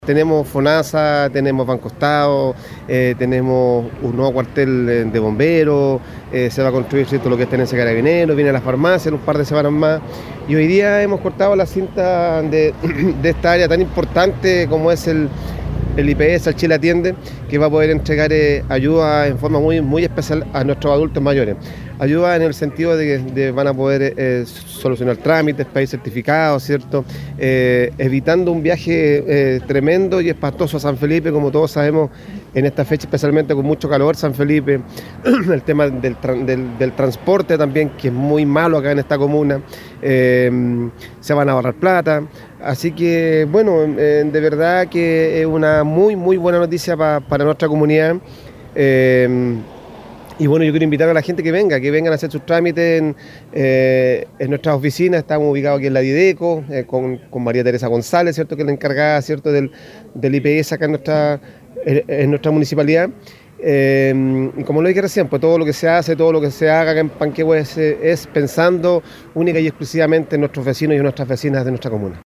Tenemos FONASA, tenemos Banco Estado, tenemos un nuevo cuartel de bomberos, se va a construir, ¿cierto?, lo que es Tenencia Carabineros, viene la farmacia en un par de semanas más. Y hoy día hemos cortado la cinta de esta área tan importante como es el IPS, el Chile Atiende, que va a poder entregar ayuda en forma muy especial a nuestros adultos mayores. Ayuda en el sentido de que van a poder solucionar trámites, pedir certificados, ¿cierto? Evitando un viaje tremendo y espantoso a San Felipe, como todos sabemos, en esta fecha, especialmente con mucho calor, San Felipe. El tema del transporte también, que es muy malo acá en esta comuna. Se van a ahorrar plata. Así que, bueno, de verdad que es una muy buena noticia para nuestra comunidad. Y bueno, yo quiero invitar a la gente que vengan a hacer sus trámites en nuestras oficinas. Estamos ubicados aquí en la Dideco, con María Teresa González, ¿cierto?, que es la encargada, ¿cierto?, del IPS acá en nuestra municipalidad. Y como lo dije recién, pues todo lo que se hace, todo lo que se haga acá en Panquehue es pensando única y exclusivamente en nuestros vecinos y nuestras vecinas de nuestra comuna.